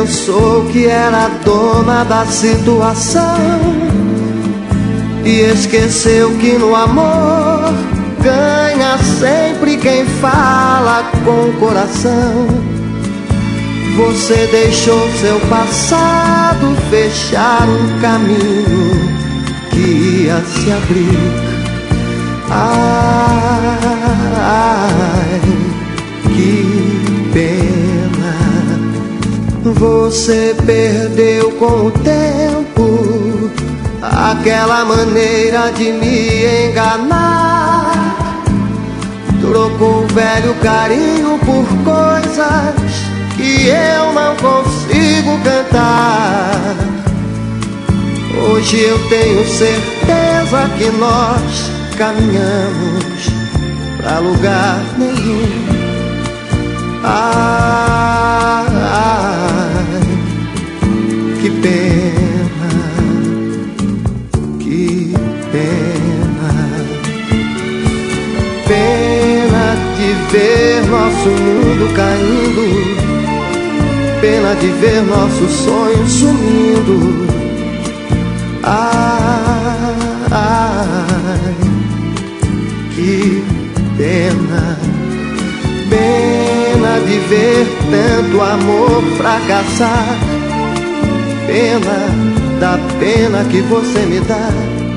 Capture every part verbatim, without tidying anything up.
pensou que era dona da situação e esqueceu que no amor ganha sempre quem fala com o coração. Você deixou seu passado fechar um caminho que ia se abrir. Ai, que pena. Você perdeu com o tempo aquela maneira de me enganar. Trocou o velho carinho por coisas que eu não consigo cantar. Hoje eu tenho certeza que nós caminhamos pra lugar nenhum. Ai, que pena, que pena. Pena de ver nosso mundo caindo, pena de ver nossos sonhos sumindo. Ai, ai, que pena. Pena de ver tanto amor fracassar. Pena da pena que você me dá.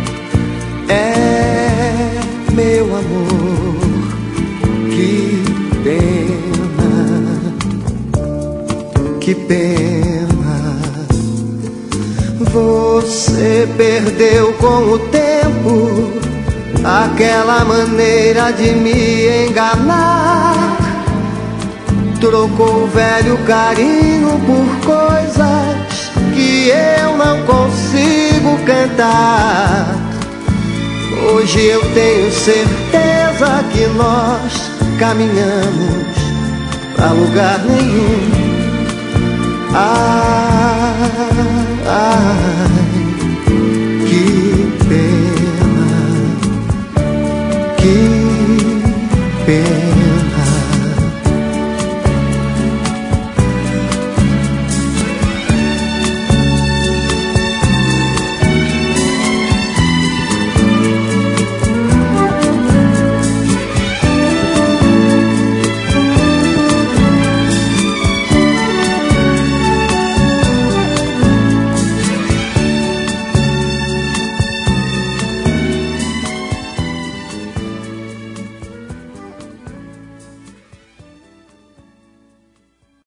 É, meu amor, que pena, que pena. Você perdeu com o tempo aquela maneira de me enganar. Trocou o velho carinho por coisas que eu não consigo cantar. Hoje eu tenho certeza que nós caminhamos pra lugar nenhum. Ah,